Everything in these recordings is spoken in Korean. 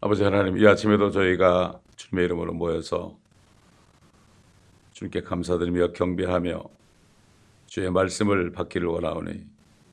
아버지 하나님, 이 아침에도 저희가 주님의 이름으로 모여서 주님께 감사드리며 경배하며 주의 말씀을 받기를 원하오니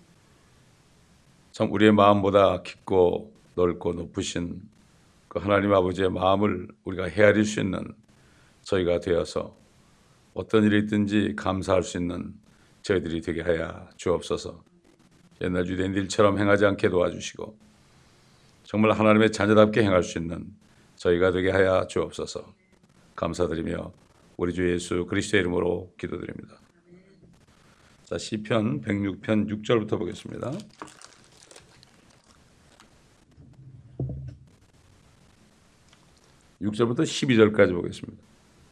참 우리의 마음보다 깊고 넓고 높으신 그 하나님 아버지의 마음을 우리가 헤아릴 수 있는 저희가 되어서 어떤 일이 있든지 감사할 수 있는 저희들이 되게 하여 주옵소서. 옛날 유대인들처럼 행하지 않게 도와주시고 정말 하나님의 자녀답게 행할 수 있는 저희가 되게 하여 주옵소서. 감사드리며 우리 주 예수 그리스도의 이름으로 기도드립니다. 자, 시편 106편 6절부터 보겠습니다. (6절부터) 12절까지 보겠습니다.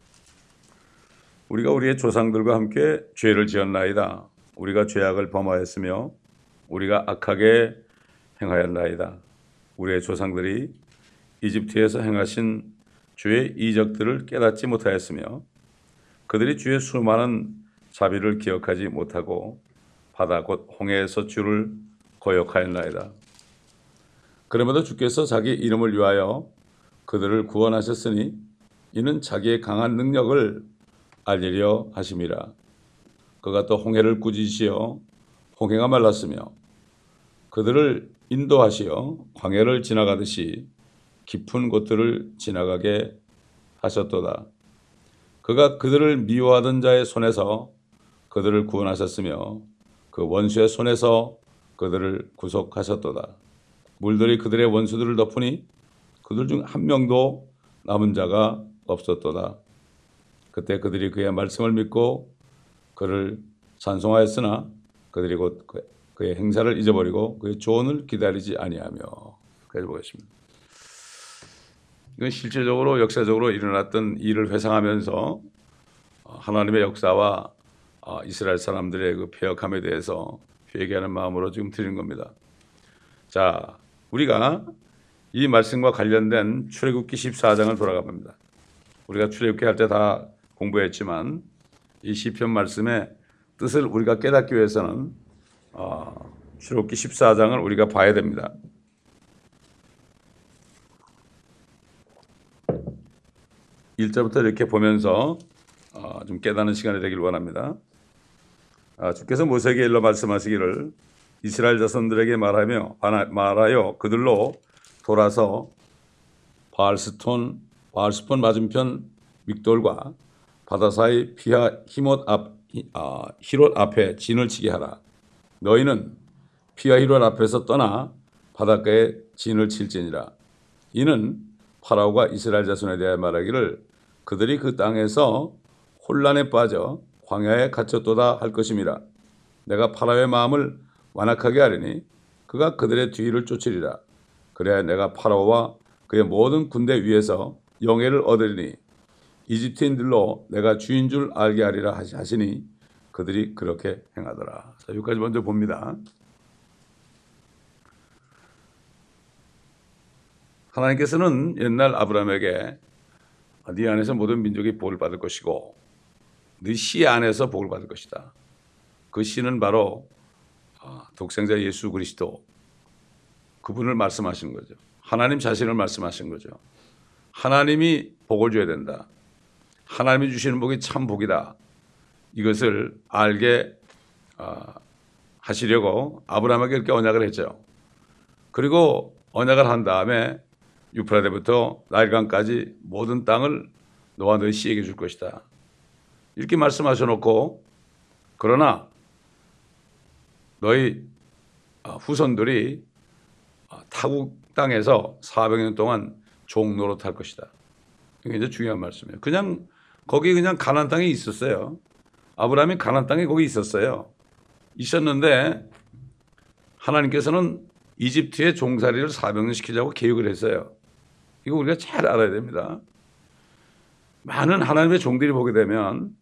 우리가 우리의 조상들과 함께 죄를 지었나이다. 우리가 죄악을 범하였으며 우리가 악하게 행하였나이다. 우리의 조상들이 이집트에서 행하신 주의 이적들을 깨닫지 못하였으며 그들이 주의 수많은 자비를 기억하지 못하고 바다 곧 홍해에서 주를 거역하였나이다. 그럼에도 주께서 자기 이름을 위하여 그들을 구원하셨으니 이는 자기의 강한 능력을 알리려 하심이라. 그가 또 홍해를 꾸짖으시어 홍해가 말랐으며 그들을 인도하시어 광야를 지나가듯이 깊은 곳들을 지나가게 하셨도다. 그가 그들을 미워하던 자의 손에서 그들을 구원하셨으며 그 원수의 손에서 그들을 구속하셨도다. 물들이 그들의 원수들을 덮으니 그들 중 한 명도 남은 자가 없었도다. 그때 그들이 그의 말씀을 믿고 그를 찬송하였으나 그들이 곧 그의 행사를 잊어버리고 그의 조언을 기다리지 아니하며. 그래서 보겠습니다. 이건 실제적으로 역사적으로 일어났던 일을 회상하면서 하나님의 역사와 이스라엘 사람들의 그 패역함에 대해서 회개하는 마음으로 지금 드린 겁니다. 자, 우리가 이 말씀과 관련된 출애굽기 14장을 돌아가 봅니다. 우리가 출애굽기 할 때 다 공부했지만 이 시편 말씀의 뜻을 우리가 깨닫기 위해서는 출애굽기 14장을 우리가 봐야 됩니다. (1절부터) 이렇게 보면서 좀 깨닫는 시간이 되길 원합니다. 주께서 모세에게 일러 말씀하시기를 이스라엘 자손들에게 말하여 그들로 돌아서 바알스폰 맞은편 믹돌과 바다 사이 히롯 앞에 진을 치게 하라. 너희는 히롯 앞에서 떠나 바닷가에 진을 칠지니라. 이는 파라오가 이스라엘 자손에 대하여 말하기를 그들이 그 땅에서 혼란에 빠져 광야에 갇혔도다 할 것임이라. 내가 파라오의 마음을 완악하게 하리니 그가 그들의 뒤를 쫓으리라. 그래야 내가 파라오와 그의 모든 군대 위에서 영예를 얻으리니 이집트인들로 내가 주인 줄 알게 하리라 하시니 그들이 그렇게 행하더라. 자, 여기까지 먼저 봅니다. 하나님께서는 옛날 아브라함에게 네 안에서 모든 민족이 복을 받을 것이고 네 씨 안에서 복을 받을 것이다. 그 씨는 바로 독생자 예수 그리스도, 그분을 말씀하시는 거죠. 하나님 자신을 말씀하신 거죠. 하나님이 복을 줘야 된다. 하나님이 주시는 복이 참 복이다. 이것을 알게 하시려고 아브라함에게 이렇게 언약을 했죠. 그리고 언약을 한 다음에 유프라데부터 나일강까지 모든 땅을 너와 너희 씨에게 줄 것이다. 이렇게 말씀하셔놓고 그러나 너희 후손들이 타국 땅에서 400년 동안 종노릇할 것이다. 이게 이제 중요한 말씀이에요. 거기 그냥 가나안 땅에 있었어요. 아브라함이 가나안 땅에 거기 있었어요. 있었는데 하나님께서는 이집트의 종살이를 400년 시키자고 계획을 했어요. 이거 우리가 잘 알아야 됩니다. 많은 하나님의 종들이 보게 되면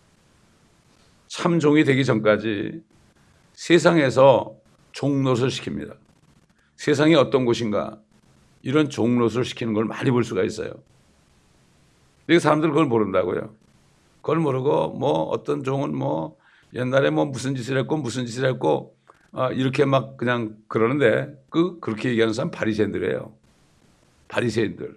참 종이 되기 전까지 세상에서 종노릇을 시킵니다. 세상이 어떤 곳인가 이런 종노릇을 시키는 걸 많이 볼 수가 있어요. 근데 사람들 그걸 모른다고요. 그걸 모르고 어떤 종은 옛날에 무슨 짓을 했고 이렇게 막 그냥 그러는데 그렇게 얘기하는 사람 바리새인들이에요. 바리새인들.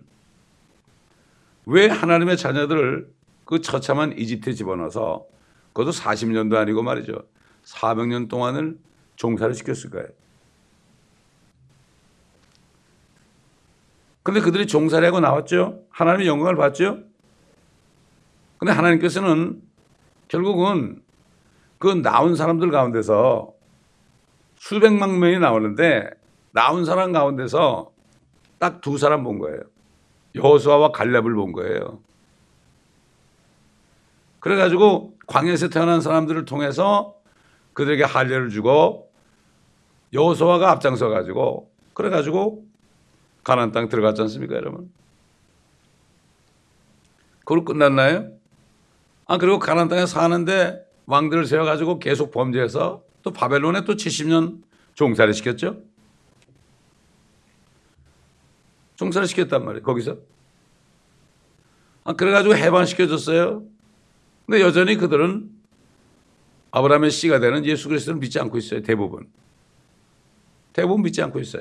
왜 하나님의 자녀들을 그 처참한 이집트에 집어넣어서 그것도 40년도 아니고 말이죠. 400년 동안을 종살이 시켰을까요? 근데 그들이 종살이하고 나왔죠. 하나님의 영광을 봤죠. 근데 하나님께서는 결국은 그 나온 사람들 가운데서 수백만 명이 나오는데 나온 사람 가운데서 딱 두 사람 본 거예요. 여호수아와 갈렙을 본 거예요. 그래가지고 광야에서 태어난 사람들을 통해서 그들에게 할례를 주고 여호수아가 앞장서 가지고 그래가지고 가나안 땅 들어갔지 않습니까, 여러분? 그걸로 끝났나요? 그리고 가나안 땅에 사는데 왕들을 세워가지고 계속 범죄해서 또 바벨론에 또 70년 종살이 시켰죠. 종살이 시켰단 말이에요, 거기서. 그래가지고 해방시켜줬어요. 근데 여전히 그들은 아브라함의 씨가 되는 예수 그리스도를 믿지 않고 있어요, 대부분. 대부분 믿지 않고 있어요.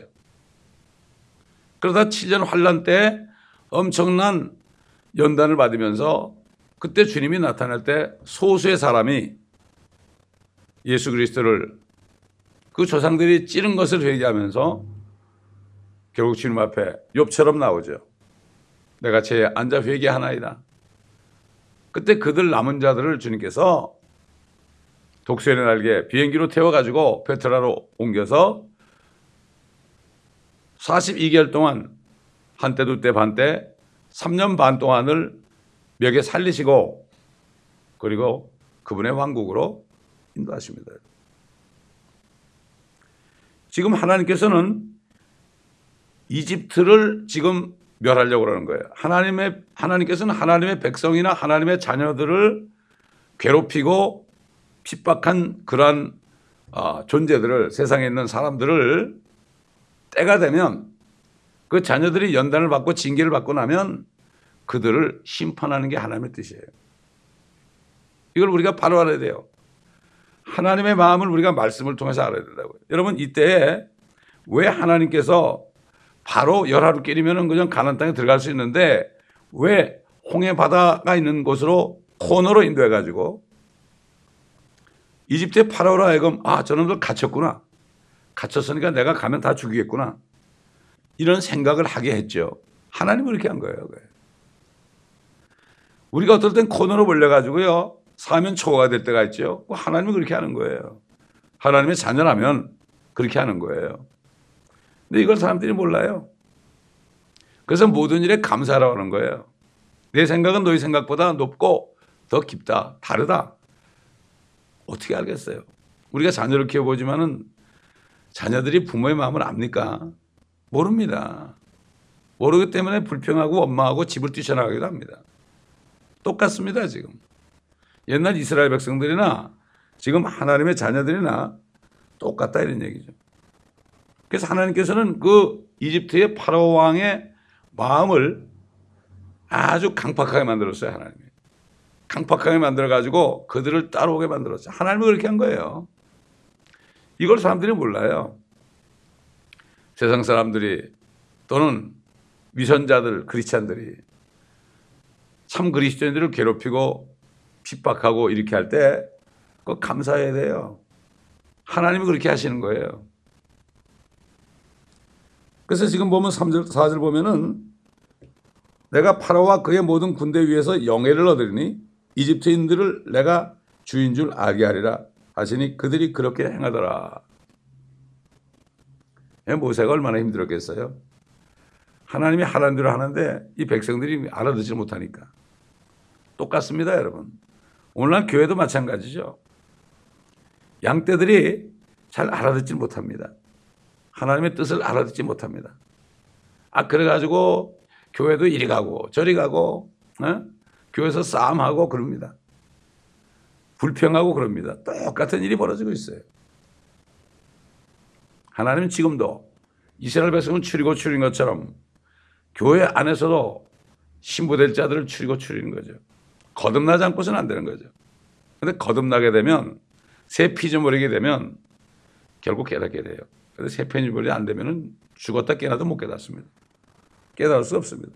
그러다 7년 환란 때 엄청난 연단을 받으면서 그때 주님이 나타날 때 소수의 사람이 예수 그리스도를 그 조상들이 찌른 것을 회개하면서 결국 주님 앞에 욥처럼 나오죠. 내가 죄에 앉아 회개하나이다. 그때 그들 남은 자들을 주님께서 독수리의 날개 비행기로 태워가지고 베트라로 옮겨서 42개월 동안 한때 두때 반때 3년 반 동안을 멱에 살리시고 그리고 그분의 왕국으로 인도하십니다. 지금 하나님께서는 이집트를 지금 멸하려고 그러는 거예요. 하나님께서는 하나님의 백성이나 하나님의 자녀들을 괴롭히고 핍박한 그러한 존재들을, 세상에 있는 사람들을 때가 되면 그 자녀들이 연단을 받고 징계를 받고 나면 그들을 심판하는 게 하나님의 뜻이에요. 이걸 우리가 바로 알아야 돼요. 하나님의 마음을 우리가 말씀을 통해서 알아야 된다고요. 여러분, 이때에 왜 하나님께서 바로 열하루 끼리면 그냥 가나안 땅에 들어갈 수 있는데 왜 홍해 바다가 있는 곳으로 코너로 인도해가지고 이집트의 파라오로 하여금 저놈들 갇혔구나. 갇혔으니까 내가 가면 다 죽이겠구나. 이런 생각을 하게 했죠. 하나님은 그렇게 한 거예요. 우리가 어떨 땐 코너로 몰려가지고요. 사면 초과가 될 때가 있죠. 하나님은 그렇게 하는 거예요. 하나님의 자녀라면 그렇게 하는 거예요. 근데 이걸 사람들이 몰라요. 그래서 모든 일에 감사하라고 하는 거예요. 내 생각은 너희 생각보다 높고 더 깊다, 다르다. 어떻게 알겠어요? 우리가 자녀를 키워보지만은 자녀들이 부모의 마음을 압니까? 모릅니다. 모르기 때문에 불평하고 원망하고 집을 뛰쳐나가기도 합니다. 똑같습니다, 지금. 옛날 이스라엘 백성들이나 지금 하나님의 자녀들이나 똑같다 이런 얘기죠. 그래서 하나님께서는 그 이집트의 파라오 왕의 마음을 아주 강팍하게 만들었어요, 하나님이. 강팍하게 만들어가지고 그들을 따라오게 만들었어요. 하나님이 그렇게 한 거예요. 이걸 사람들이 몰라요. 세상 사람들이 또는 위선자들, 크리스찬들이 참 그리스도인들을 괴롭히고 핍박하고 이렇게 할 때 그거 감사해야 돼요. 하나님이 그렇게 하시는 거예요. 그래서 지금 보면 3절, 4절 보면은 내가 파라오와 그의 모든 군대 위에서 영예를 얻으리니 이집트인들을 내가 주인 줄 알게 하리라 하시니 그들이 그렇게 행하더라. 모세가 얼마나 힘들었겠어요. 하나님이 하라는 대로 하는데 이 백성들이 알아듣지 못하니까. 똑같습니다, 여러분. 오늘날 교회도 마찬가지죠. 양떼들이 잘 알아듣지 못합니다. 하나님의 뜻을 알아듣지 못합니다. 그래가지고 교회도 이리 가고 저리 가고 교회에서 싸움하고 그럽니다. 불평하고 그럽니다. 똑같은 일이 벌어지고 있어요. 하나님은 지금도 이스라엘 백성은 추리는 것처럼 교회 안에서도 신부될 자들을 추리는 거죠. 거듭나지 않고서는 안 되는 거죠. 그런데 거듭나게 되면 새 피조물이게 되면 결국 깨닫게 돼요. 그래서 새 피조물이 안 되면 죽었다 깨어나도 못 깨닫습니다. 깨달을 수 없습니다.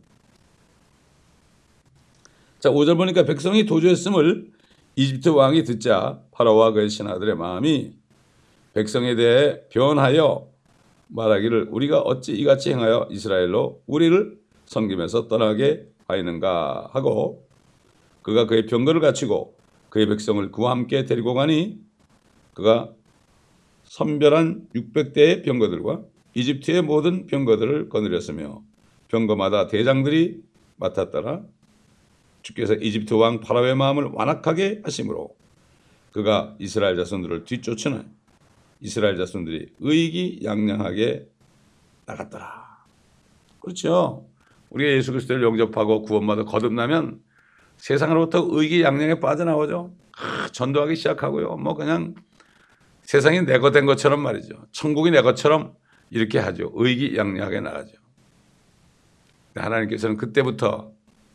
자, 5절 보니까 백성이 도주했음을 이집트 왕이 듣자 파라오와 그의 신하들의 마음이 백성에 대해 변하여 말하기를 우리가 어찌 이같이 행하여 이스라엘로 우리를 섬기면서 떠나게 하였는가 하고 그가 그의 병거를 갖추고 그의 백성을 그와 함께 데리고 가니 그가 선별한 600대의 병거들과 이집트의 모든 병거들을 거느렸으며 병거마다 대장들이 맡았더라. 주께서 이집트 왕 파라오의 마음을 완악하게 하심으로 그가 이스라엘 자손들을 뒤쫓으나 이스라엘 자손들이 의기양양하게 나갔더라. 그렇죠. 우리가 예수 그리스도를 영접하고 구원받아 거듭나면 세상으로부터 의기양양에 빠져나오죠. 전도하기 시작하고요. 뭐 그냥 세상이 내 것 된 것처럼 말이죠. 천국이 내 것처럼 이렇게 하죠. 의기양양하게 나가죠. 하나님께서는 그때부터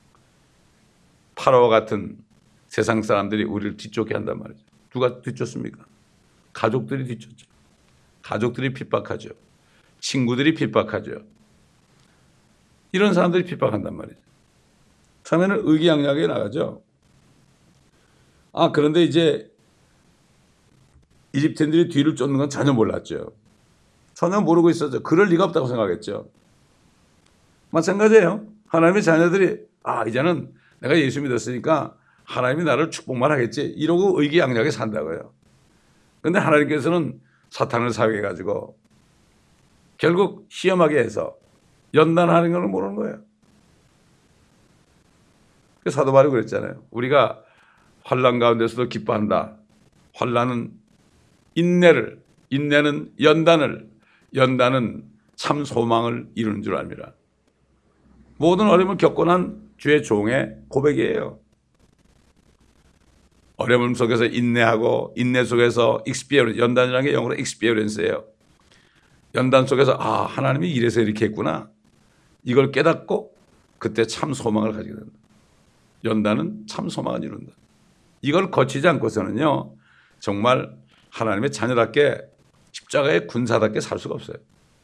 파라오 같은 세상 사람들이 우리를 뒤쫓게 한단 말이죠. 누가 뒤쫓습니까? 가족들이 뒤쫓죠. 가족들이 핍박하죠. 친구들이 핍박하죠. 이런 사람들이 핍박한단 말이죠. 처음에는 의기양양하게 나가죠. 그런데 이제 이집트인들이 뒤를 쫓는 건 전혀 몰랐죠. 전혀 모르고 있었죠. 그럴 리가 없다고 생각했죠. 마찬가지예요. 하나님의 자녀들이 이제는 내가 예수 믿었으니까 하나님이 나를 축복만 하겠지 이러고 의기양양하게 산다고요. 그런데 하나님께서는 사탄을 사용해가지고 결국 시험하게 해서 연단하는 걸 모르는 거예요. 사도 바울이 그랬잖아요. 우리가 환난 가운데서도 기뻐한다. 환난은 인내를, 인내는 연단을, 연단은 참 소망을 이루는 줄 압니다. 모든 어려움을 겪고 난 주의 종의 고백이에요. 어려움 속에서 인내하고 인내 속에서 experience, 연단이라는 게 영어로 experience예요. 연단 속에서 하나님이 이래서 이렇게 했구나. 이걸 깨닫고 그때 참 소망을 가지게 된다. 연단은 참 소망을 이룬다. 이걸 거치지 않고서는요. 정말 하나님의 자녀답게 십자가의 군사답게 살 수가 없어요.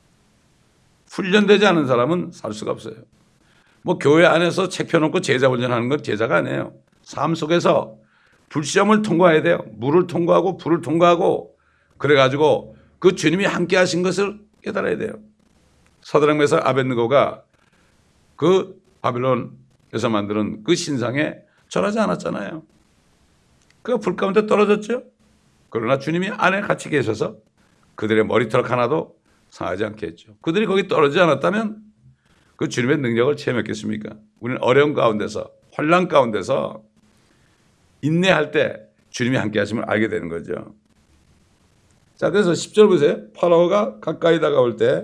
훈련되지 않은 사람은 살 수가 없어요. 뭐 교회 안에서 책 펴놓고 제자 훈련하는 건 제자가 아니에요. 삶 속에서 불시험을 통과해야 돼요. 물을 통과하고 불을 통과하고 그래가지고 그 주님이 함께 하신 것을 깨달아야 돼요. 서드락 메삭 아벳느고가 그 바빌론에서 만드는 그 신상에 절하지 않았잖아요. 그가 불 가운데 떨어졌죠. 그러나 주님이 안에 같이 계셔서 그들의 머리털 하나도 상하지 않게 했죠. 그들이 거기 떨어지지 않았다면 그 주님의 능력을 체험했겠습니까? 우리는 어려운 가운데서 환난 가운데서 인내할 때 주님이 함께 하심을 알게 되는 거죠. 자, 그래서 10절 보세요. 파라오가 가까이 다가올 때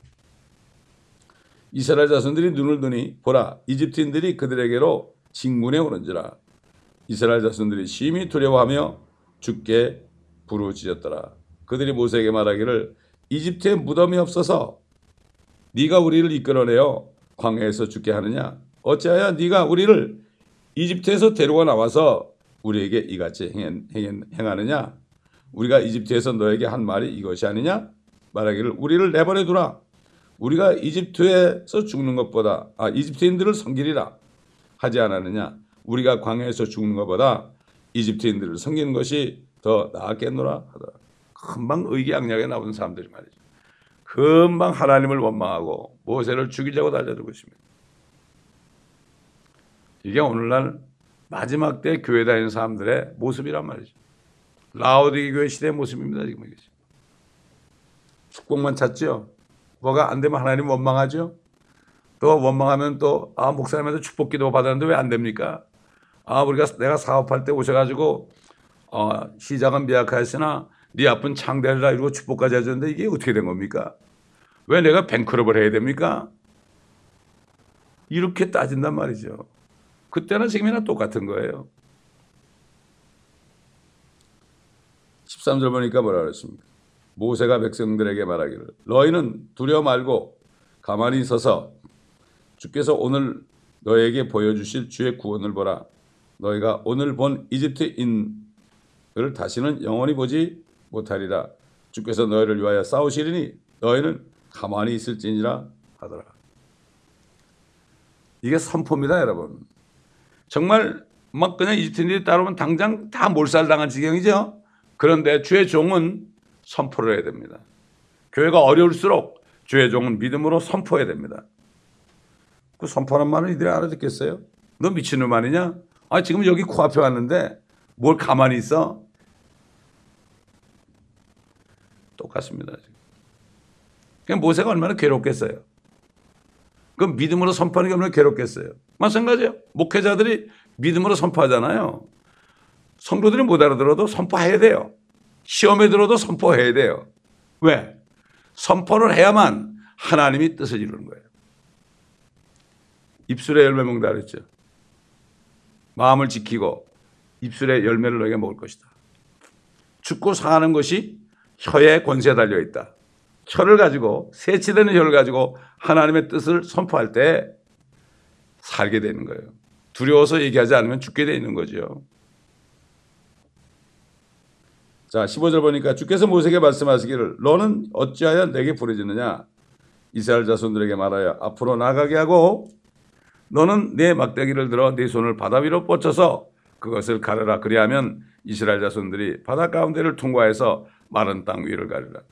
이스라엘 자손들이 눈을 뜨니 보라 이집트인들이 그들에게로 진군해 오는지라. 이스라엘 자손들이 심히 두려워하며 주께 부르짖었더라. 그들이 모세에게 말하기를 이집트에 무덤이 없어서 네가 우리를 이끌어내어 광야에서 죽게 하느냐? 어찌하여 네가 우리를 이집트에서 데려와 나와서 우리에게 이같이 행하느냐? 우리가 이집트에서 너에게 한 말이 이것이 아니냐? 말하기를 우리를 내버려 두라. 우리가 이집트에서 죽는 것보다 이집트인들을 섬기리라 하지 않았느냐? 우리가 광야에서 죽는 것보다 이집트인들을 섬기는 것이 더 나았겠노라 하더라. 금방 의기양양하게 나오는 사람들이 말이죠. 금방 하나님을 원망하고 모세를 죽이려고 달려들고 있습니다. 이게 오늘날 마지막 때 교회 다니는 사람들의 모습이란 말이죠. 라오디게 교회 시대의 모습입니다. 지금 이게. 축복만 찾죠. 뭐가 안 되면 하나님 원망하죠. 또 원망하면 또 목사님한테 축복 기도 받았는데 왜 안 됩니까? 내가 사업할 때 오셔가지고 시작은 미약하였으나 네 앞은 창대하리라 이러고 축복까지 해줬는데 이게 어떻게 된 겁니까? 왜 내가 뱅크럽을 해야 됩니까? 이렇게 따진단 말이죠. 그때나 지금이나 똑같은 거예요. 13절 보니까 뭐라 그랬습니까? 모세가 백성들에게 말하기를 너희는 두려워 말고 가만히 서서 주께서 오늘 너에게 보여주실 주의 구원을 보라. 너희가 오늘 본 이집트인을 다시는 영원히 보지 못하리라. 주께서 너희를 위하여 싸우시리니 너희는 가만히 있을지니라 하더라. 이게 선포입니다, 여러분. 정말 막 그냥 이집트인들이 따르면 당장 다 몰살당한 지경이죠. 그런데 주의 종은 선포를 해야 됩니다. 교회가 어려울수록 주의 종은 믿음으로 선포해야 됩니다. 그 선포하는 말은 이들이 알아듣겠어요? 너 미친놈 아니냐? 아, 지금 여기 코앞에 왔는데 뭘 가만히 있어? 똑같습니다. 그냥 모세가 얼마나 괴롭겠어요? 그 믿음으로 선포하는 게 얼마나 괴롭겠어요? 마찬가지예요. 목회자들이 믿음으로 선포하잖아요. 성도들이 못 알아들어도 선포해야 돼요. 시험에 들어도 선포해야 돼요. 왜? 선포를 해야만 하나님이 뜻을 이루는 거예요. 입술에 열매 먹는다 그랬죠. 마음을 지키고 입술에 열매를 너에게 먹을 것이다. 죽고 사는 것이 혀에 권세에 달려있다. 혀를 가지고, 세치되는 혀를 가지고 하나님의 뜻을 선포할 때 살게 되는 거예요. 두려워서 얘기하지 않으면 죽게 되는 거죠. 자, 15절 보니까 주께서 모세에게 말씀하시기를 너는 어찌하여 내게 부르짖느냐? 이스라엘 자손들에게 말하여 앞으로 나가게 하고 너는 내 막대기를 들어 네 손을 바다 위로 뻗쳐서 그것을 가르라. 그리하면 이스라엘 자손들이 바다 가운데를 통과해서 마른 땅 위를 가리라.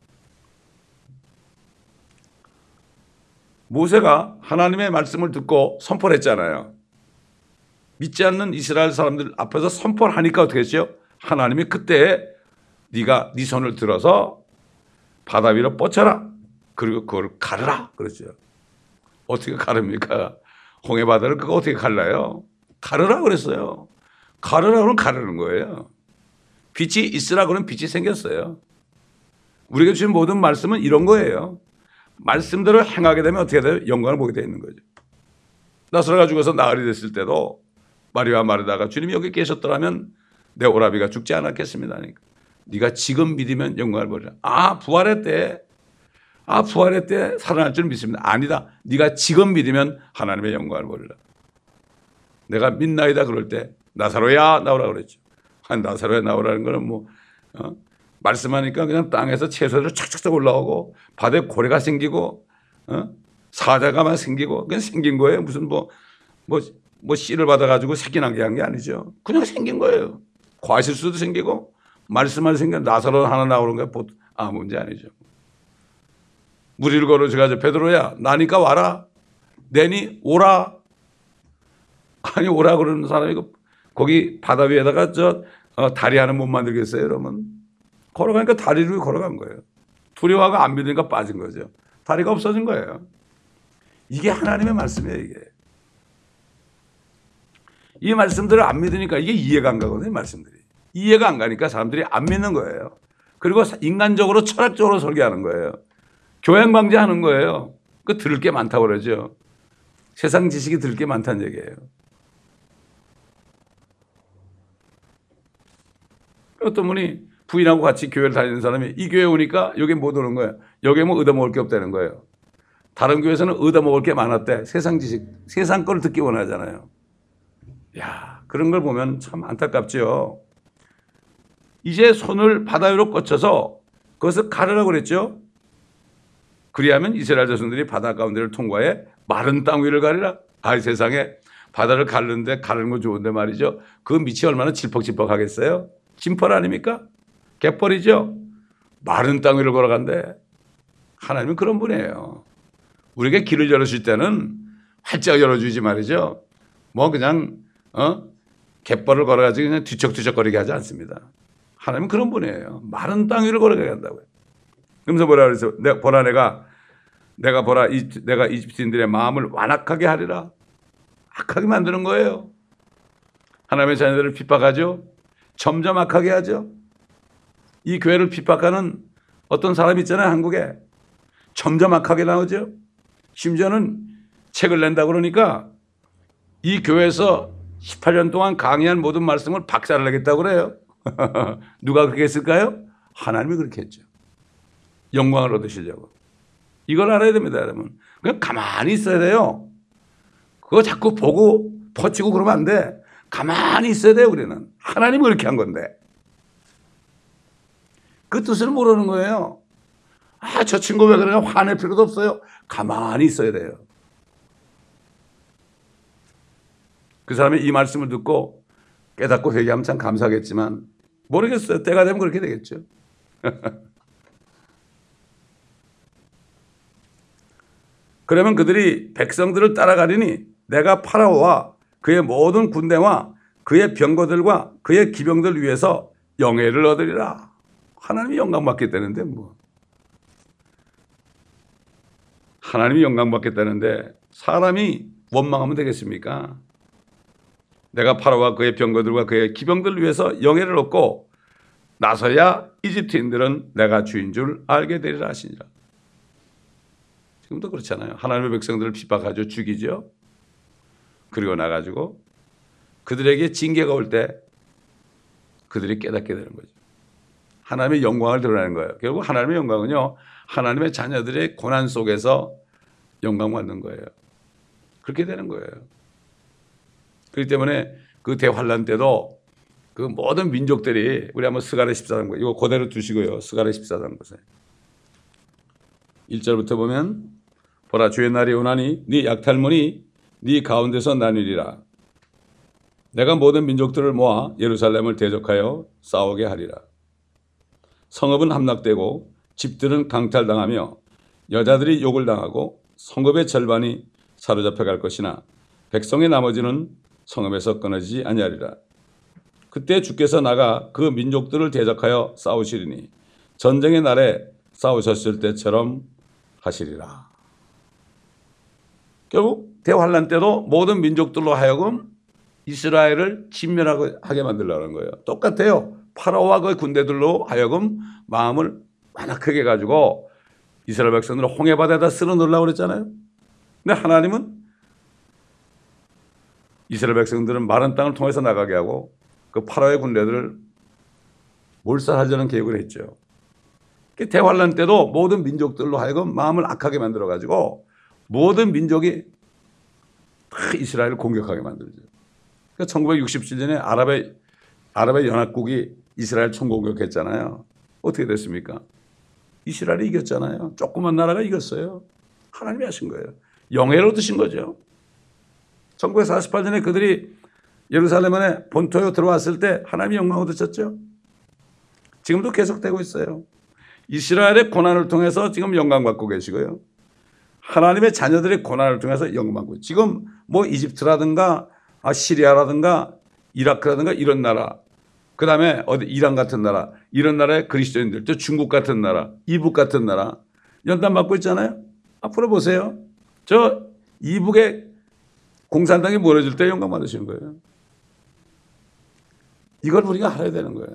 모세가 하나님의 말씀을 듣고 선포를 했잖아요. 믿지 않는 이스라엘 사람들 앞에서 선포를 하니까 어떻게 했죠? 하나님이 그때 네가 네 손을 들어서 바다 위로 뻗쳐라. 그리고 그걸 가르라. 그러죠. 어떻게 가릅니까? 홍해 바다를 그거 어떻게 갈라요? 가르라 그랬어요. 가르라 그러면 가르는 거예요. 빛이 있으라 그러면 빛이 생겼어요. 우리가 주신 모든 말씀은 이런 거예요. 말씀대로 행하게 되면 어떻게 돼요? 영광을 보게 되어 있는 거죠. 나사로가 죽어서 나흘이 됐을 때도 마리아와 마르다가 주님이 여기 계셨더라면 내 오라비가 죽지 않았겠습니다. 그러니까 네가 지금 믿으면 영광을 보리라. 아, 부활했대. 아, 부활했대. 살아날 줄 믿습니다. 아니다. 네가 지금 믿으면 하나님의 영광을 보리라. 내가 믿나이다 그럴 때 나사로야 나오라 그랬죠. 한 나사로야 나오라는 거는 뭐 말씀하니까 그냥 땅에서 채소를 착착착 올라오고 바다에 고래가 생기고 사자가 막 생기고 그냥 생긴 거예요. 무슨 뭐 씨를 받아가지고 새끼 나게 한 게 아니죠. 그냥 생긴 거예요. 과실수도 생기고 말씀만 생겨 나사로 하나 나오는 게 아무 문제 아니죠. 무리를 걸어가지고 베드로야 나니까 와라. 내니 오라. 아니 오라 그러는 사람이 거기 바다 위에다가 다리 하나 못 만들겠어요, 여러분? 걸어가니까 다리 위로 걸어간 거예요. 두려워하고 안 믿으니까 빠진 거죠. 다리가 없어진 거예요. 이게 하나님의 말씀이에요, 이게. 이 말씀들을 안 믿으니까 이게 이해가 안 가거든요, 말씀들이. 이해가 안 가니까 사람들이 안 믿는 거예요. 그리고 인간적으로 철학적으로 설계하는 거예요. 교양방지하는 거예요. 그 들을 게 많다고 그러죠. 세상 지식이 들을 게 많다는 얘기예요. 어떤 분이 부인하고 같이 교회를 다니는 사람이 이 교회 오니까 여기 못 오는 거예요. 여기 뭐 얻어먹을 게 없다는 거예요. 다른 교회에서는 얻어먹을 게 많았대. 세상 지식, 세상 걸 듣기 원하잖아요. 야, 그런 걸 보면 참 안타깝죠. 이제 손을 바다 위로 뻗쳐서 그것을 가르라고 그랬죠. 그리하면 이스라엘 자손들이 바다 가운데를 통과해 마른 땅 위를 가리라. 아, 세상에 바다를 가르는데 가르는 건 좋은데 말이죠. 그 밑이 얼마나 질퍽질퍽하겠어요? 짐벌 아닙니까? 갯벌이죠. 마른 땅 위를 걸어간대. 하나님은 그런 분이에요. 우리에게 길을 열어줄 때는 활짝 열어주지 말이죠. 뭐 그냥 갯벌을 걸어가지고 그냥 뒤척뒤척거리게 하지 않습니다. 하나님은 그런 분이에요. 마른 땅 위를 걸어가게 한다고요. 그러면서 뭐라 그랬어요? 내가 보라 내가 이집트인들의 마음을 완악하게 하리라. 악하게 만드는 거예요. 하나님의 자녀들을 핍박하죠. 점점 악하게 하죠. 이 교회를 핍박하는 어떤 사람이 있잖아요, 한국에. 점점 악하게 나오죠. 심지어는 책을 낸다고 그러니까 이 교회에서 18년 동안 강의한 모든 말씀을 박살을 내겠다고 그래요. 누가 그렇게 했을까요? 하나님이 그렇게 했죠. 영광을 얻으시려고. 이걸 알아야 됩니다, 여러분. 그냥 가만히 있어야 돼요. 그거 자꾸 보고 퍼치고 그러면 안 돼. 가만히 있어야 돼요, 우리는. 하나님이 그렇게 한 건데. 그 뜻을 모르는 거예요. 아, 저 친구 왜 그러냐 화낼 필요도 없어요. 가만히 있어야 돼요. 그 사람이 이 말씀을 듣고 깨닫고 회개하면 참 감사하겠지만 모르겠어요. 때가 되면 그렇게 되겠죠. 그러면 그들이 백성들을 따라가리니 내가 파라오와 그의 모든 군대와 그의 병거들과 그의 기병들 위해서 영예를 얻으리라. 하나님이 영광받겠다는데 뭐. 하나님이 영광받겠다는데 사람이 원망하면 되겠습니까? 내가 파라오와 그의 병거들과 그의 기병들을 위해서 영예를 얻고 나서야 이집트인들은 내가 주인 줄 알게 되리라 하시니라. 지금도 그렇잖아요. 하나님의 백성들을 핍박하죠. 죽이죠. 그리고 나가지고 그들에게 징계가 올 때 그들이 깨닫게 되는 거죠. 하나님의 영광을 드러내는 거예요. 결국 하나님의 영광은요, 하나님의 자녀들의 고난 속에서 영광받는 거예요. 그렇게 되는 거예요. 그렇기 때문에 그 대환란 때도 그 모든 민족들이, 우리 한번 스가랴 14장, 이거 그대로 두시고요. 스가랴 14장 보세요. 1절부터 보면 보라 주의 날이 오나니 네 약탈문이 네 가운데서 나뉘리라. 내가 모든 민족들을 모아 예루살렘을 대적하여 싸우게 하리라. 성읍은 함락되고 집들은 강탈당하며 여자들이 욕을 당하고 성읍의 절반이 사로잡혀 갈 것이나 백성의 나머지는 성읍에서 끊어지지 아니하리라. 그때 주께서 나가 그 민족들을 대적하여 싸우시리니 전쟁의 날에 싸우셨을 때처럼 하시리라. 결국 대환란 때도 모든 민족들로 하여금 이스라엘을 진멸하게 만들려는 거예요. 똑같아요. 파라오와 그 군대들로 하여금 마음을 완악하게 가지고 이스라엘 백성들을 홍해바다에다 쓸어 넣으려고 그랬잖아요. 근데 하나님은 이스라엘 백성들은 마른 땅을 통해서 나가게 하고 그 파라오의 군대들을 몰살하려는 계획을 했죠. 대환란 때도 모든 민족들로 하여금 마음을 악하게 만들어가지고 모든 민족이 다 이스라엘을 공격하게 만들죠. 그러니까 1967년에 아랍의 연합국이 이스라엘 총공격했잖아요. 어떻게 됐습니까? 이스라엘이 이겼잖아요. 조그만 나라가 이겼어요. 하나님이 하신 거예요. 영예를 얻으신 거죠. 1948년에 그들이 예루살렘에 본토에 들어왔을 때 하나님이 영광을 얻으셨죠. 지금도 계속되고 있어요. 이스라엘의 고난을 통해서 지금 영광받고 계시고요. 하나님의 자녀들의 고난을 통해서 영광받고 있어요. 지금 뭐 이집트라든가 시리아라든가 이라크라든가 이런 나라, 그 다음에 어디 이란 같은 나라, 이런 나라의 그리스도인들, 또 중국 같은 나라, 이북 같은 나라 연단받고 있잖아요. 앞으로 보세요. 저 이북의 공산당이 무너질 때 영광 받으시는 거예요. 이걸 우리가 알아야 되는 거예요.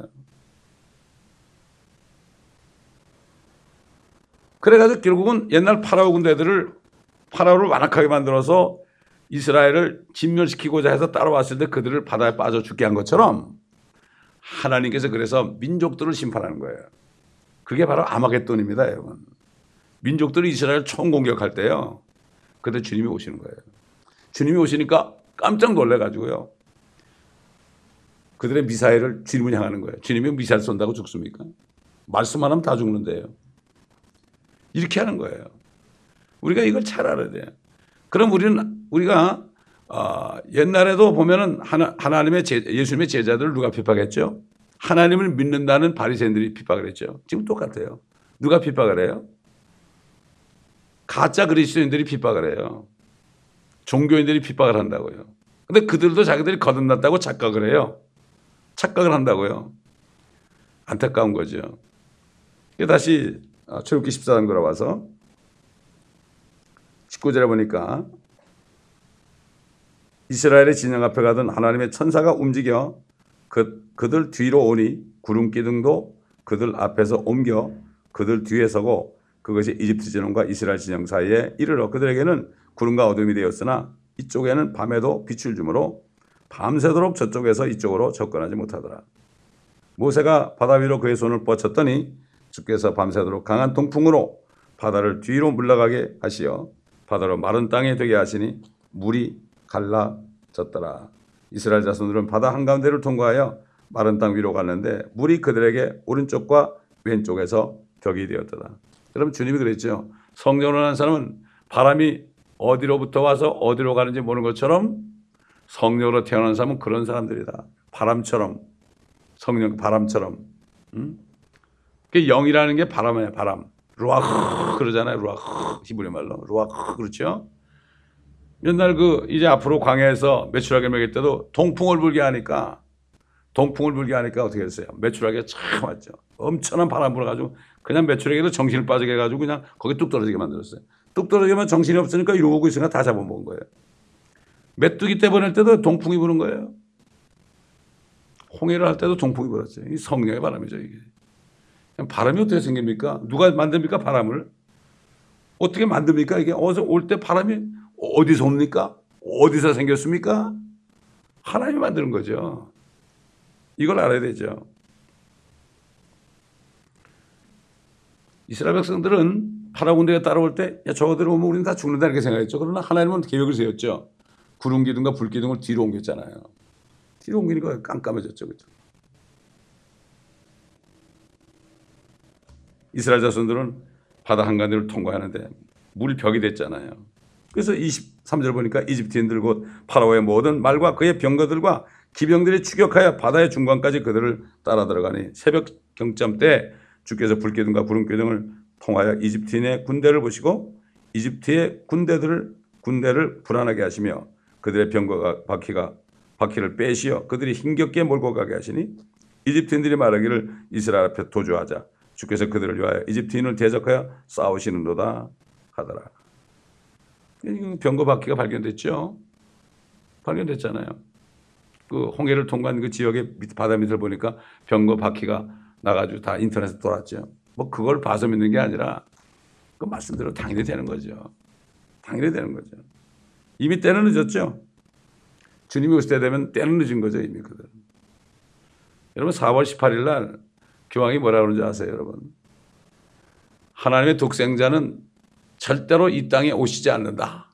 그래가지고 결국은 옛날 파라오 군대들을, 파라오를 완악하게 만들어서 이스라엘을 진멸시키고자 해서 따라왔을 때 그들을 바다에 빠져 죽게 한 것처럼 하나님께서 그래서 민족들을 심판하는 거예요. 그게 바로 아마겟돈입니다, 여러분. 민족들이 이스라엘 총공격할 때요, 그때 주님이 오시는 거예요. 주님이 오시니까 깜짝 놀래가지고요, 그들의 미사일을 주님을 향하는 거예요. 주님이 미사일 쏜다고 죽습니까? 말씀만 하면 다 죽는데요. 이렇게 하는 거예요. 우리가 이걸 잘 알아야 돼요. 그럼 우리가 옛날에도 보면은 하나님의 예수님의 제자들을 누가 핍박했죠? 하나님을 믿는다는 바리새인들이 핍박을 했죠. 지금 똑같아요. 누가 핍박을 해요? 가짜 그리스도인들이 핍박을 해요. 종교인들이 핍박을 한다고요. 근데 그들도 자기들이 거듭났다고 착각을 해요. 착각을 한다고요. 안타까운 거죠. 다시 출애굽기 14장 돌아와서 19절에 보니까 이스라엘의 진영 앞에 가던 하나님의 천사가 움직여 그들 뒤로 오니 구름 기둥도 그들 앞에서 옮겨 그들 뒤에 서고 그것이 이집트 진영과 이스라엘 진영 사이에 이르러 그들에게는 구름과 어둠이 되었으나 이쪽에는 밤에도 빛을 주므로 밤새도록 저쪽에서 이쪽으로 접근하지 못하더라. 모세가 바다 위로 그의 손을 뻗쳤더니 주께서 밤새도록 강한 동풍으로 바다를 뒤로 물러가게 하시어 바다로 마른 땅에 되게 하시니 물이 갈라졌더라. 이스라엘 자손들은 바다 한가운데를 통과하여 마른 땅 위로 갔는데 물이 그들에게 오른쪽과 왼쪽에서 벽이 되었더라. 여러분, 주님이 그랬죠. 성경을 하는 사람은 바람이 어디로부터 와서 어디로 가는지 모르는 것처럼 성령으로 태어난 사람은 그런 사람들이다. 바람처럼, 성령 바람처럼. 그 영이라는 게 바람이에요. 바람. 루아흐 그러잖아요. 루아흐 히브리 말로 루아흐 그렇죠. 옛날 이제 앞으로 광야에서 메추라기 먹일 때도 동풍을 불게 하니까 어떻게 했어요? 메추라기가 참 왔죠. 엄청난 바람 불어가지고 그냥 메추라기도 정신을 빠지게 해가지고 그냥 거기 뚝 떨어지게 만들었어요. 뚝 떨어지면 정신이 없으니까 이러고 있으니까 다 잡아먹은 거예요. 메뚜기 떼 보낼 때도 동풍이 부는 거예요. 홍해를 할 때도 동풍이 불었어요. 이 성령의 바람이죠, 이게. 바람이 어떻게 생깁니까? 누가 만듭니까, 바람을? 어떻게 만듭니까? 이게 어디서 올 때 바람이 어디서 옵니까? 어디서 생겼습니까? 하나님이 만드는 거죠. 이걸 알아야 되죠. 이스라엘 백성들은 파라오 군대가 따라올 때 저거들 오면 우리는 다 죽는다 이렇게 생각했죠. 그러나 하나님은 계획을 세웠죠. 구름 기둥과 불 기둥을 뒤로 옮겼잖아요. 뒤로 옮기니까 깜깜해졌죠. 그렇죠? 이스라엘 자손들은 바다 한가운데를 통과하는데 물이 벽이 됐잖아요. 그래서 23절 보니까 이집트인들 곧 파라오의 모든 말과 그의 병거들과 기병들이 추격하여 바다의 중간까지 그들을 따라 들어가니 새벽 경점 때 주께서 불기둥과 구름기둥을 통하여 이집트인의 군대를 보시고 이집트의 군대를 불안하게 하시며 그들의 병거가 바퀴를 빼시어 그들이 힘겹게 몰고 가게 하시니 이집트인들이 말하기를 이스라엘 앞에 도주하자. 주께서 그들을 위하여 이집트인을 대적하여 싸우시는도다 하더라. 병거 바퀴가 발견됐죠. 발견됐잖아요. 그 홍해를 통과한 그 지역의 바다 밑을 보니까 병거 바퀴가 나가지고 다 인터넷에 돌았죠. 뭐 그걸 봐서 믿는 게 아니라 그 말씀대로 당연히 되는 거죠. 당연히 되는 거죠. 이미 때는 늦었죠. 주님이 오실 때 되면 때는 늦은 거죠. 이미 그들. 여러분 4월 18일 날 교황이 뭐라 그러는지 아세요, 여러분? 하나님의 독생자는 절대로 이 땅에 오시지 않는다.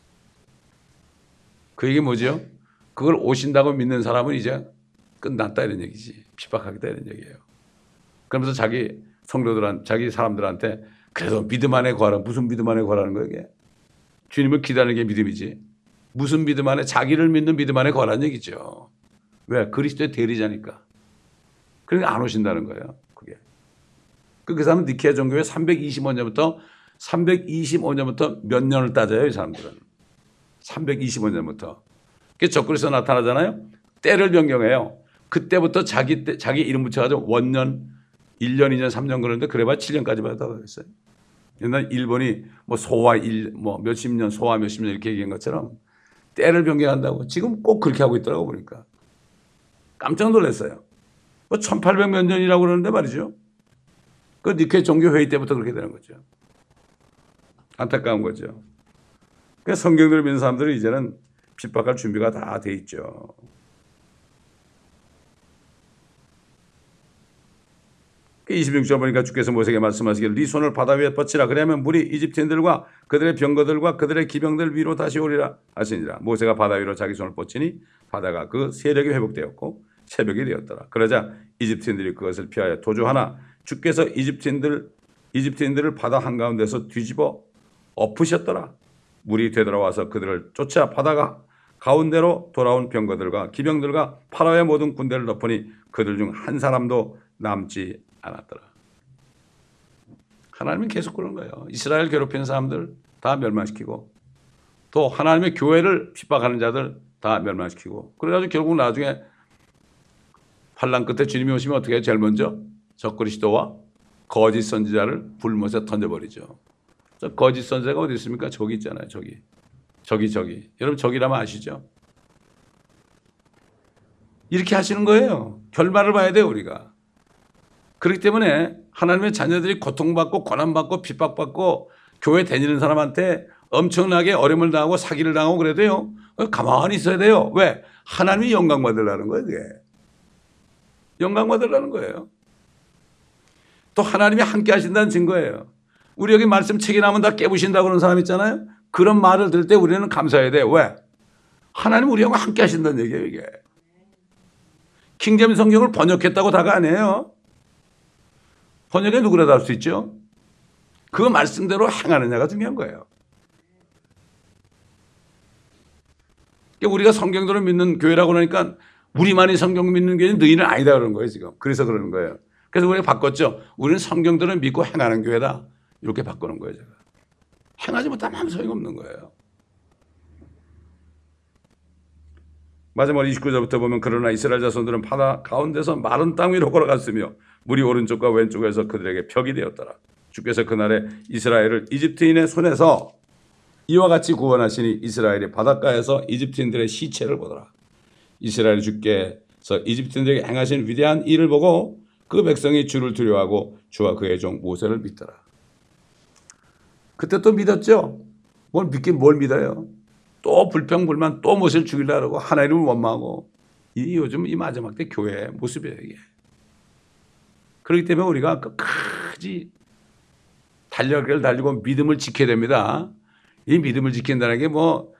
그 얘기 뭐죠? 그걸 오신다고 믿는 사람은 이제 끝났다 이런 얘기지. 핍박하겠다 이런 얘기예요. 그러면서 자기 성도들한테, 자기 사람들한테 그래도 믿음 안에 거하라. 무슨 믿음 안에 거하라는 거예요, 이게? 주님을 기다리는 게 믿음이지. 무슨 믿음 안에? 자기를 믿는 믿음 안에 거하라는 얘기죠. 왜? 그리스도의 대리자니까. 그러니까 안 오신다는 거예요. 그게. 그 사람은 니케아 종교에 325년부터 몇 년을 따져요, 이 사람들은. 325년부터. 그게 적그리스도 나타나잖아요. 때를 변경해요. 그때부터 자기 이름 붙여가지고 원년, 1년, 2년, 3년 그러는데 그래봐야 7년까지 받았다고 그랬어요. 옛날 일본이 뭐 소화 몇십 년, 소화 몇십 년 이렇게 얘기한 것처럼 때를 변경한다고 지금 꼭 그렇게 하고 있더라고 보니까. 깜짝 놀랐어요. 뭐 1800 몇 년이라고 그러는데 말이죠. 그 니케 종교 회의 때부터 그렇게 되는 거죠. 안타까운 거죠. 그러니까 성경들을 믿는 사람들은 이제는 핍박할 준비가 다 돼 있죠. 그 26절 보니까 주께서 모세에게 말씀하시기를 네 손을 바다 위에 뻗치라. 그러면 물이 이집트인들과 그들의 병거들과 그들의 기병들 위로 다시 오리라 하시니라. 모세가 바다 위로 자기 손을 뻗치니 바다가 그 세력이 회복되었고 새벽이 되었더라. 그러자 이집트인들이 그것을 피하여 도주하나 주께서 이집트인들을 바다 한가운데서 뒤집어 엎으셨더라. 물이 되돌아와서 그들을 쫓아 바다가 가운데로 돌아온 병거들과 기병들과 파라오의 모든 군대를 덮으니 그들 중 한 사람도 남지 않았더라. 하나님은 계속 그런 거예요. 이스라엘 괴롭히는 사람들 다 멸망시키고 또 하나님의 교회를 핍박하는 자들 다 멸망시키고 그래가지고 결국 나중에 환난 끝에 주님이 오시면 어떻게 해요? 제일 먼저 적그리스도와 거짓 선지자를 불못에 던져버리죠. 저 거짓 선지자가 어디 있습니까? 저기 있잖아요. 저기. 여러분 저기라면 아시죠? 이렇게 하시는 거예요. 결말을 봐야 돼요, 우리가. 그렇기 때문에 하나님의 자녀들이 고통받고 고난받고 핍박받고 교회 다니는 사람한테 엄청나게 어려움을 당하고 사기를 당하고 그래도요. 가만히 있어야 돼요. 왜? 하나님이 영광 받으려는 거예요, 그게. 영광 받으려는 거예요. 또 하나님이 함께 하신다는 증거예요. 우리 여기 말씀 책이 나면 다 깨부신다고 그러는 사람 있잖아요. 그런 말을 들을 때 우리는 감사해야 돼요. 왜? 하나님 우리하고 함께 하신다는 얘기예요, 이게. 킹제임스 성경을 번역했다고 다가 아니에요. 번역에 누구라도 할 수 있죠. 그 말씀대로 행하느냐가 중요한 거예요. 그러니까 우리가 성경대로 믿는 교회라고 그러니까 우리만이 성경 믿는 교회는 너희는 아니다 그러는 거예요 지금. 그래서 그러는 거예요. 그래서 우리가 바꿨죠. 우리는 성경대로 믿고 행하는 교회다. 이렇게 바꾸는 거예요 제가. 행하지 못하면 아무 소용이 없는 거예요. 마지막 29절부터 보면 그러나 이스라엘 자손들은 바다 가운데서 마른 땅 위로 걸어갔으며 물이 오른쪽과 왼쪽에서 그들에게 벽이 되었더라. 주께서 그날에 이스라엘을 이집트인의 손에서 이와 같이 구원하시니 이스라엘이 바닷가에서 이집트인들의 시체를 보더라. 이스라엘 주께서 이집트인들에게 행하신 위대한 일을 보고 그 백성이 주를 두려워하고 주와 그의 종 모세를 믿더라. 그때 또 믿었죠. 뭘 믿긴 뭘 믿어요. 또 불평불만 또 모세를 죽이려고 하고 하나님을 원망하고 이 요즘 이 마지막 때 교회의 모습이에요 이게. 그렇기 때문에 우리가 끝까지 달려가기를 달리고 믿음을 지켜야 됩니다. 이 믿음을 지킨다는 게 뭐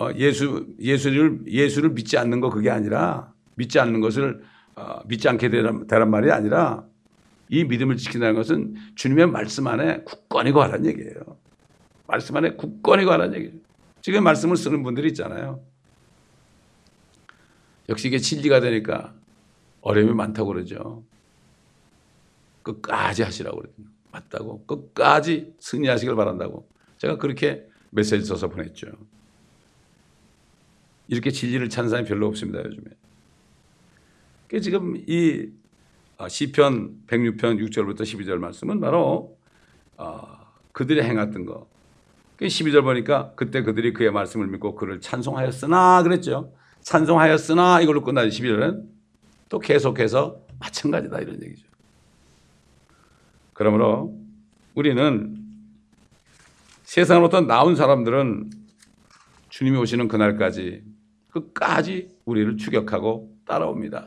예수를 믿지 않는 거 그게 아니라 믿지 않는 것을 믿지 않게 되란 말이 아니라 이 믿음을 지킨다는 것은 주님의 말씀 안에 굳건히 거하라는 얘기예요. 말씀 안에 굳건히 거하라는 얘기예요. 지금 말씀을 쓰는 분들이 있잖아요. 역시 이게 진리가 되니까 어려움이 많다고 그러죠. 끝까지 하시라고 그러거든요. 맞다고 끝까지 승리하시길 바란다고 제가 그렇게 메시지 써서 보냈죠. 이렇게 진리를 찾는 사람이 별로 없습니다 요즘에. 지금 이 시편 106편 6절부터 12절 말씀은 바로 그들이 행했던 거. 12절 보니까 그때 그들이 그의 말씀을 믿고 그를 찬송하였으나 그랬죠. 찬송하였으나 이걸로 끝나죠. 12절은 또 계속해서 마찬가지다 이런 얘기죠. 그러므로 우리는 세상으로부터 나온 사람들은 주님이 오시는 그날까지 끝까지 우리를 추격하고 따라옵니다.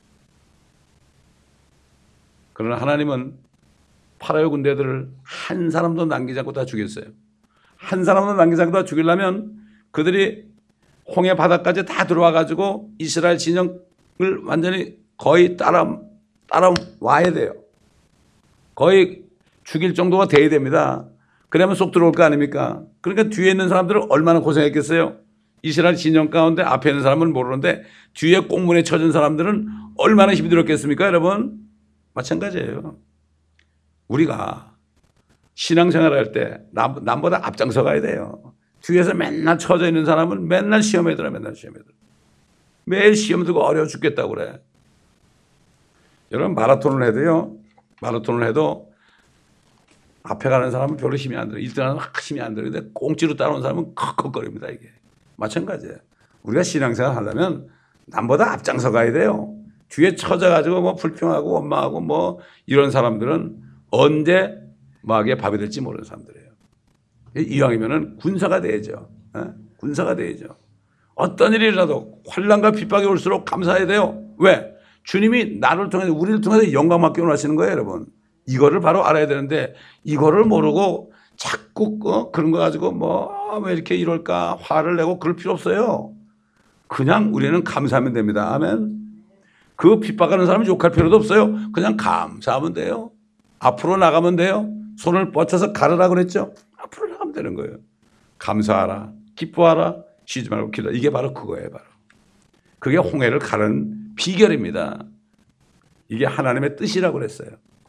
그러나 하나님은 파라오 군대들을 한 사람도 남기지 않고 다 죽였어요. 한 사람도 남기지 않고 다 죽이려면 그들이 홍해 바다까지 다 들어와 가지고 이스라엘 진영을 완전히 거의 따라와야 돼요. 거의 죽일 정도가 돼야 됩니다. 그러면 쏙 들어올 거 아닙니까? 그러니까 뒤에 있는 사람들은 얼마나 고생했겠어요? 이스라엘 진영 가운데 앞에 있는 사람은 모르는데 뒤에 꽁문에 쳐진 사람들은 얼마나 힘들었겠습니까 여러분? 마찬가지예요. 우리가 신앙생활 할 때 남보다 앞장서 가야 돼요. 뒤에서 맨날 쳐져 있는 사람은 맨날 시험에 들어 매일 시험 들고 어려워 죽겠다고 그래. 여러분 마라톤을 해도요. 마라톤을 해도 앞에 가는 사람은 별로 힘이 안 들어요. 1등하는 힘이 안 들어요. 근데 꽁치로 따라온 사람은 컥컥거립니다. 이게. 마찬가지예요. 우리가 신앙생활 하려면 남보다 앞장서 가야 돼요. 뒤에 쳐져가지고 뭐 불평하고 원망하고 뭐 이런 사람들은 언제 마귀의 밥이 될지 모르는 사람들이에요. 이왕이면은 군사가 돼야죠. 군사가 돼야죠. 어떤 일이 일어나도 환난과 핍박이 올수록 감사해야 돼요. 왜? 주님이 나를 통해서 우리를 통해서 영광 받기 원하시는 거예요 여러분. 이거를 바로 알아야 되는데 이거를 모르고 자꾸 그런 거 가지고 뭐 왜 이렇게 이럴까 화를 내고 그럴 필요 없어요. 그냥 우리는 감사하면 됩니다. 아멘. 그 핍박하는 사람은 욕할 필요도 없어요. 그냥 감사하면 돼요. 앞으로 나가면 돼요. 손을 뻗쳐서 가르라 그랬죠. 앞으로 나가면 되는 거예요. 감사하라, 기뻐하라, 쉬지 말고 기도하라. 이게 바로 그거예요. 바로. 그게 홍해를 가른 비결입니다. 이게 하나님의 뜻이라고 그랬어요.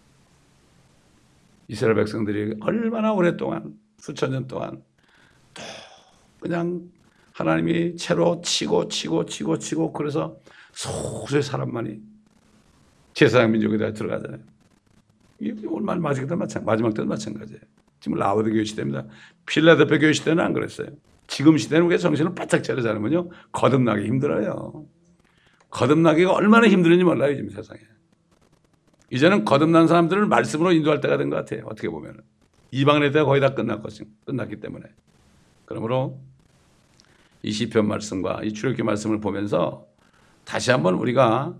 이스라엘 백성들이 얼마나 오랫동안 수천 년 동안 또 그냥 하나님이 채로 치고 그래서 소수의 사람만이 제사장 민족에 들어가잖아요. 이게 오늘 마지막 때도 마찬가지예요. 지금 라오드 교회 시대입니다. 필라델피아 교회 시대는 안 그랬어요. 지금 시대는 우리가 정신을 바짝 차리지 않으면요 거듭나기 힘들어요. 거듭나기가 얼마나 힘든지 몰라요 지금 세상에. 이제는 거듭난 사람들을 말씀으로 인도할 때가 된 것 같아요. 어떻게 보면 이방인의 때가 거의 다 끝났기 때문에. 그러므로 이 시편 말씀과 이 출애굽기 말씀을 보면서 다시 한번 우리가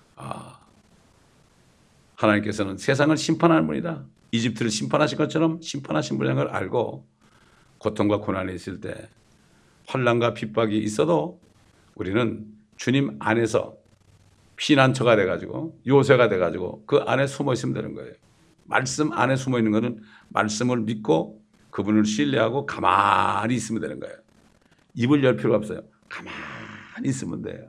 하나님께서는 세상을 심판하는 분이다. 이집트를 심판하신 것처럼 심판하신 분이라는 걸 알고 고통과 고난이 있을 때 환난과 핍박이 있어도 우리는 주님 안에서 피난처가 돼가지고 요새가 돼가지고 그 안에 숨어 있으면 되는 거예요. 말씀 안에 숨어 있는 것은 말씀을 믿고 그분을 신뢰하고 가만히 있으면 되는 거예요. 입을 열 필요가 없어요. 가만히 가만히 있으면 돼요.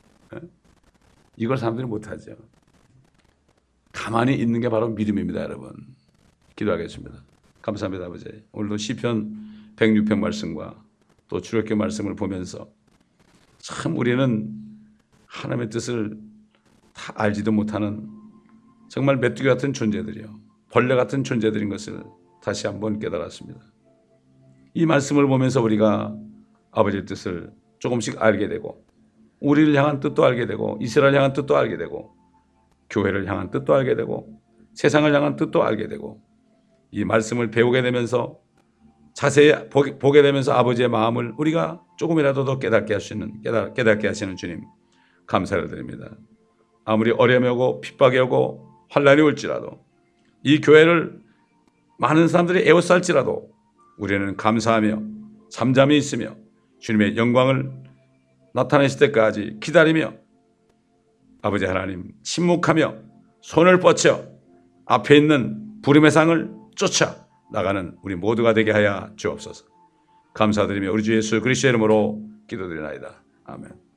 이걸 사람들이 못하죠. 가만히 있는 게 바로 믿음입니다, 여러분. 기도하겠습니다. 감사합니다, 아버지. 오늘도 시편 106편 말씀과 또 출애굽기 말씀을 보면서 참 우리는 하나님의 뜻을 다 알지도 못하는 정말 메뚜기 같은 존재들이요, 벌레 같은 존재들인 것을 다시 한번 깨달았습니다. 이 말씀을 보면서 우리가 아버지의 뜻을 조금씩 알게 되고, 우리를 향한 뜻도 알게 되고, 이스라엘 향한 뜻도 알게 되고, 교회를 향한 뜻도 알게 되고, 세상을 향한 뜻도 알게 되고, 이 말씀을 배우게 되면서 자세히 보게 되면서 아버지의 마음을 우리가 조금이라도 더 깨닫게 하시는 주님, 감사를 드립니다. 아무리 어려움이 오고 핍박이 오고 환난이 올지라도, 이 교회를 많은 사람들이 에워쌀지라도 우리는 감사하며 잠잠히 있으며 주님의 영광을 나타내실 때까지 기다리며 아버지 하나님 침묵하며 손을 뻗쳐 앞에 있는 부름의 상을 쫓아 나가는 우리 모두가 되게 하여 주옵소서. 감사드리며 우리 주 예수 그리스도의 이름으로 기도드리나이다. 아멘.